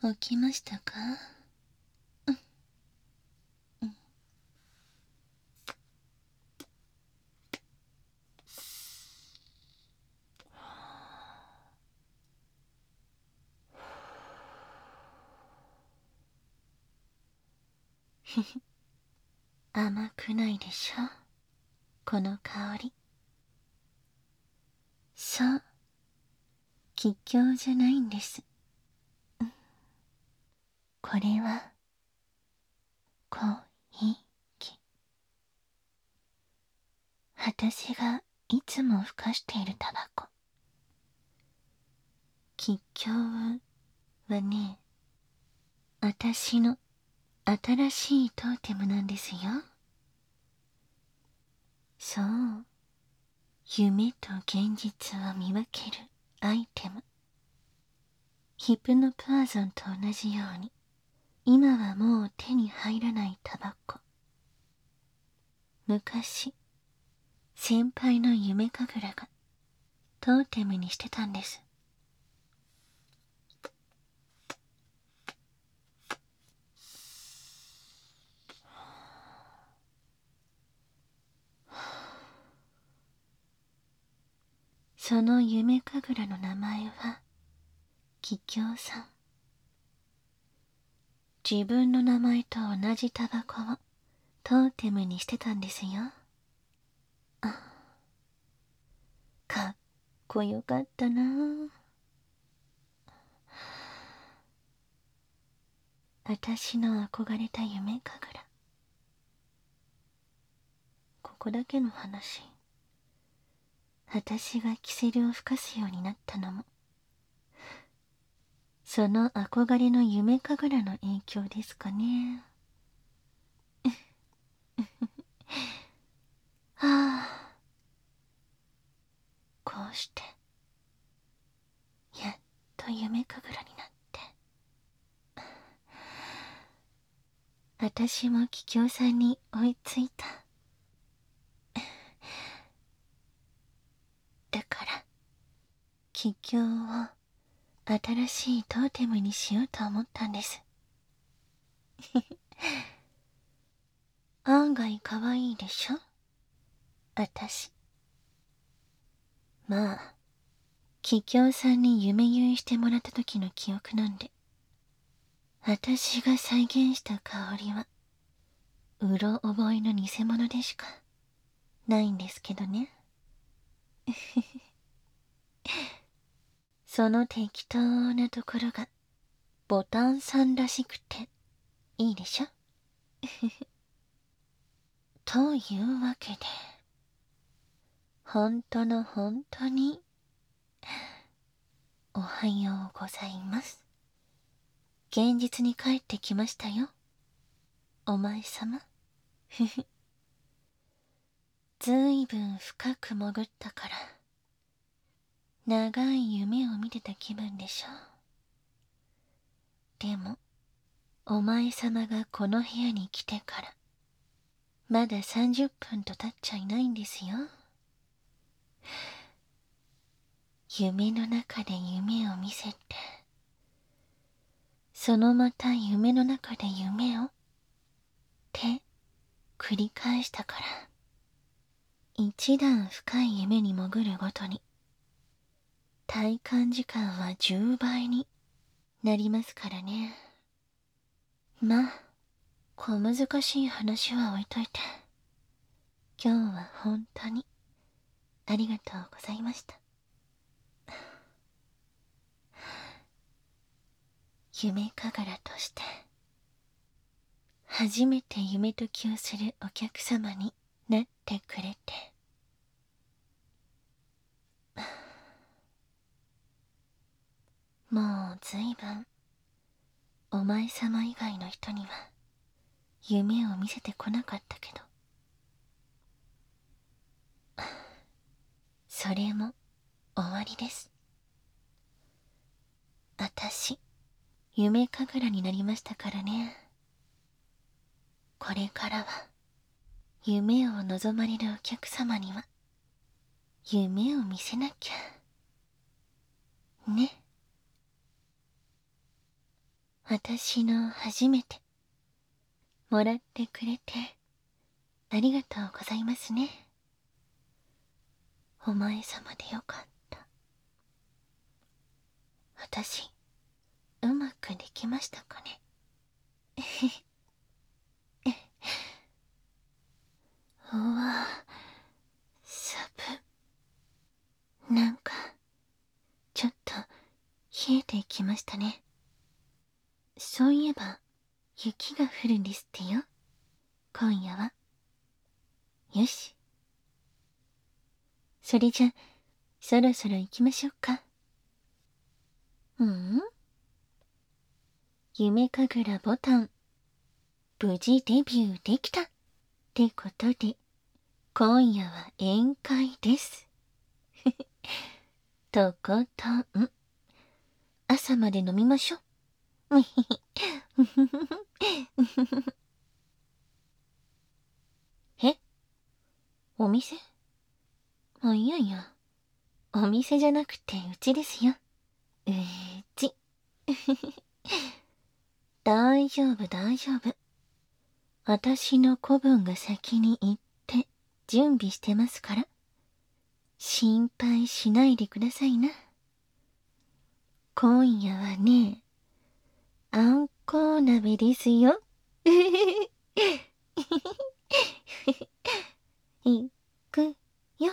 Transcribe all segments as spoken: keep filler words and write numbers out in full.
起きましたか？うんうん。ふふ、甘くないでしょ、この香り。そう、気境じゃないんです。うん、これは小息。私がいつもふかしているタバコ。気境はね、私の新しいトーテムなんですよ。そう、夢と現実を見分けるアイテム。ヒプノプアゾンと同じように、今はもう手に入らないタバコ。昔、先輩の夢神楽がトーテムにしてたんです。その夢神楽の名前は桔梗さん。自分の名前と同じタバコをトーテムにしてたんですよ。あ、かっこよかったなぁ。私の憧れた夢神楽。ここだけの話、私がキセルを吹かすようになったのも、その憧れの夢神楽の影響ですかね。はあ、こうしてやっと夢神楽になって、私も桔梗さんに追いついた。だから桔梗を新しいトーテムにしようと思ったんです。案外可愛いでしょ、私。まあ、桔梗さんに夢結いしてもらった時の記憶なんで、私が再現した香りはうろ覚えの偽物でしかないんですけどね。その適当なところがボタンさんらしくていいでしょ。というわけで、本当の本当におはようございます。現実に帰ってきましたよ、お前様。ふふ。ずいぶん深く潜ったから長い夢を見てた気分でしょ。でもお前様がこの部屋に来てからまださんじゅっぷんと経っちゃいないんですよ。夢の中で夢を見せて、そのまた夢の中で夢をって繰り返したから、一段深い夢に潜るごとに体感時間はじゅうばいになりますからね。まあ、小難しい話は置いといて、今日は本当にありがとうございました。夢神楽として初めて夢解きをするお客様になってくれて、もうずいぶんお前様以外の人には夢を見せてこなかったけど、それも終わりです。あたし夢神楽になりましたからね。これからは夢を望まれるお客様には夢を見せなきゃね。 私の初めてもらってくれてありがとうございますね。お前様でよかった。私うまくできましたかね。うわ、サブなんかちょっと冷えてきましたね。そういえば雪が降るんですってよ、今夜は。よし、それじゃそろそろ行きましょうか。うん、夢神楽ボタン無事デビューできたってことで、今夜は宴会です。とことん朝まで飲みましょう。え、お店？あ、いやいや、お店じゃなくてうちですよ。うち。大丈夫大丈夫。私の子分が先に行って準備してますから、心配しないでくださいな。今夜はね、あんこう鍋ですよ。いくよ。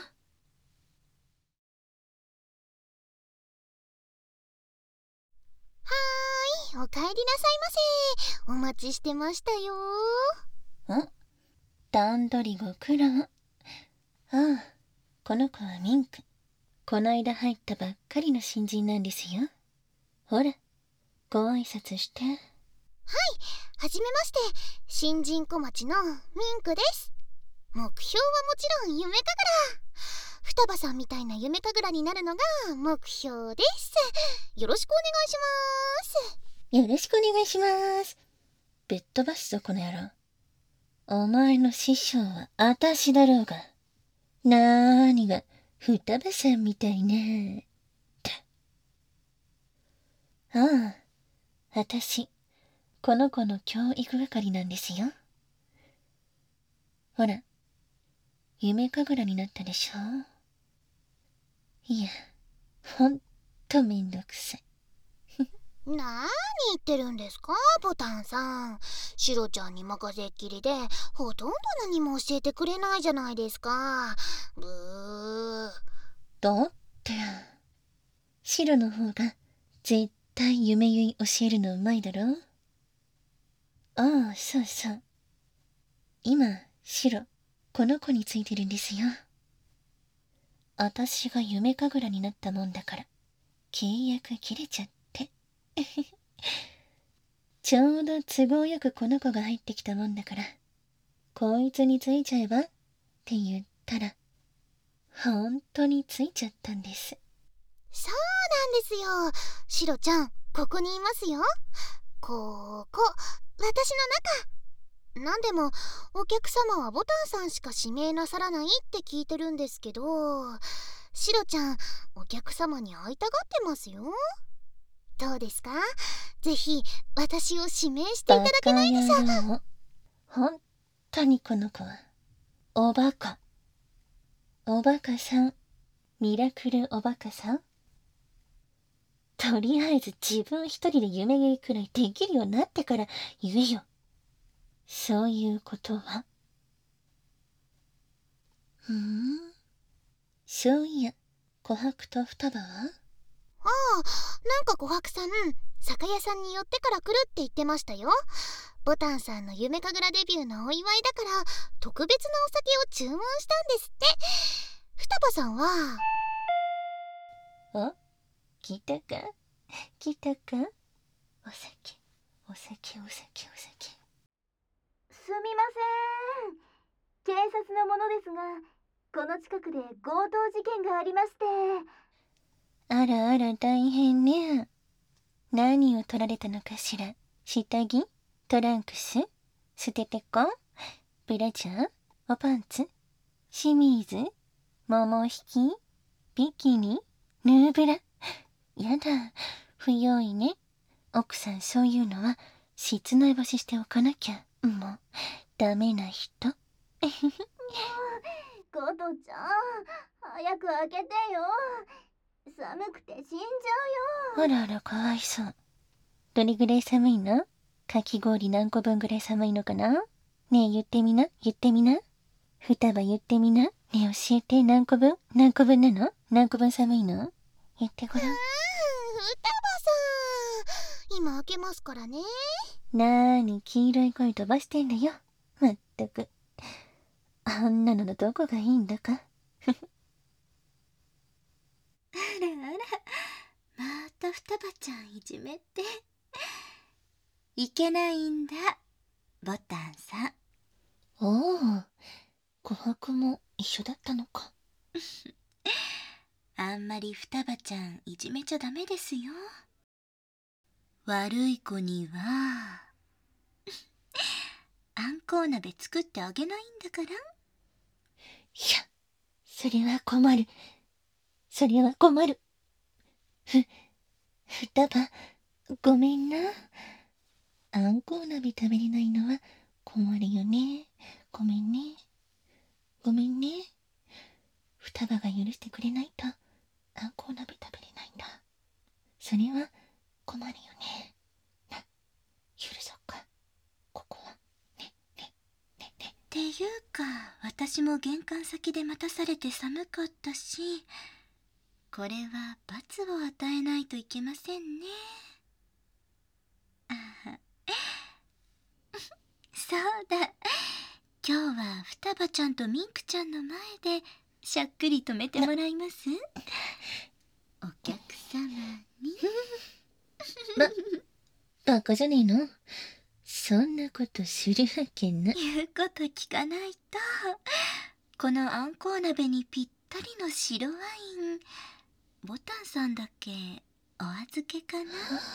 はーい、お帰りなさいませ。お待ちしてましたよ。 ん？段取りご苦労。ああ、この子はミンク。こないだ入ったばっかりの新人なんですよ。ほら、ご挨拶して。 はい、はじめまして。新人小町のミンクです。目標はもちろん夢神楽。双葉さんみたいな夢神楽になるのが目標です。よろしくお願いします。 よろしくお願いします。ぶっ飛ばすぞこの野郎。お前の師匠はあたしだろうが。なーにが双葉さんみたいね。ああ、あたしこの子の教育係なんですよ。ほら、夢神楽になったでしょ。いや、ほんとめんどくさい。 なーに言ってるんですか、ボタンさん。シロちゃんに任せっきりでほとんど何も教えてくれないじゃないですか。ブー。 だってシロの方が絶対夢ゆい教えるのうまいだろ。ああ、そうそう。今シロこの子についてるんですよ。あたしが夢神楽になったもんだから契約切れちゃって。ちょうど都合よくこの子が入ってきたもんだから、こいつについちゃえばって言ったら、ほんとについちゃったんです。 そうなんですよ。シロちゃん、ここにいますよ。ここ、私の中。なんでも、お客様はボタンさんしか指名なさらないって聞いてるんですけど、シロちゃん、お客様に会いたがってますよ。どうですか？ぜひ、私を指名していただけないでしょうか。 ほんとにこの子は、おバカ。おバカさん。ミラクルおバカさん。とりあえず自分一人で夢ゆいくらいできるようになってから言えよ。そういうことは。ふーん。そういや、琥珀と双葉は？ ああ、なんか琥珀さん、酒屋さんに寄ってから来るって言ってましたよ。ボタンさんの夢神楽デビューのお祝いだから特別なお酒を注文したんですって。双葉さんは。 お、来たか来たか。お酒お酒お酒お酒。 すみません、警察の者ですが、この近くで強盗事件がありまして。 あらあら大変ね。何を取られたのかしら。下着、トランクス、捨ててこ、ブラジャー、おパンツ、シミーズ、桃引き、ビキニ、ヌーブラ。やだ、不用意ね。 奥さんそういうのは室内干ししておかなきゃもうダメな人。 ゴトちゃん、早く開けてよ。寒くて死んじゃうよ。 あらあら、かわいそう。どれぐらい寒いの？かき氷何個分ぐらい寒いのかな？ねえ言ってみな、言ってみな。双葉言ってみな。ねえ教えて、何個分？何個分なの？何個分寒いの？言ってごらん。 うーん、双葉さん、今開けますからね。 なーに黄色い声飛ばしてんだよ。まったく。あんなののどこがいいんだか。 あらあら、また双葉ちゃんいじめて。いけないんだ、ボタンさん。 おお、琥珀も一緒だったのか。 あんまり双葉ちゃんいじめちゃダメですよ。悪い子にはあんこう鍋作ってあげないんだから。 いや、それは困る。それは困る。ふ、双葉、ごめんな。あんこう鍋食べれないのは困るよね。ごめんね。ごめんね。双葉が許してくれないとあんこう鍋食べれないんだ。それは困るよね。な、許そっか。ここは。ね、ね、ね、ね。 っていうか、私も玄関先で待たされて寒かったし、これは罰を与えないといけませんね。あはそうだ、今日は双葉ちゃんとミンクちゃんの前でしゃっくり止めてもらいます。お客様に。 ば、バカじゃねえの？そんなことするわけない。 言うこと聞かないと。このあんこう鍋にぴったりの白ワイン、ボタンさんだけお預けかな。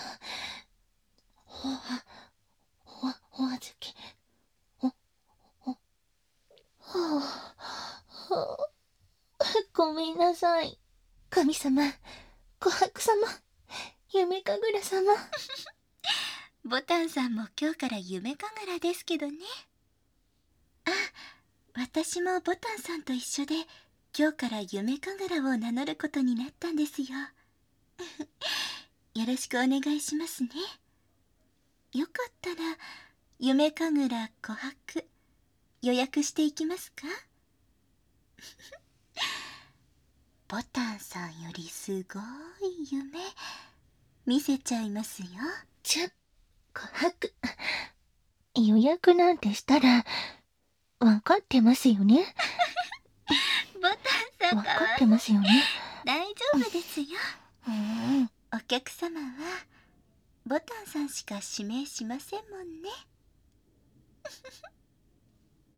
ほ、ほ、ほ預け。ほ、ほ、ほ、ほ、ごめんなさい。神様、琥珀様、夢神楽様。 ボタンさんも今日から夢神楽ですけどね。あ、私もボタンさんと一緒で今日から夢神楽を名乗ることになったんですよ。よろしくお願いしますね。よかったら夢神楽琥珀予約していきますか？ボタンさんよりすごい夢見せちゃいますよ。 ちょ、琥珀。予約なんてしたら、わかってますよね。 ボタンさんわかわいい。 かってますよね。 大丈夫ですよ。 うん。 お客様はボタンさんしか指名しませんもんね。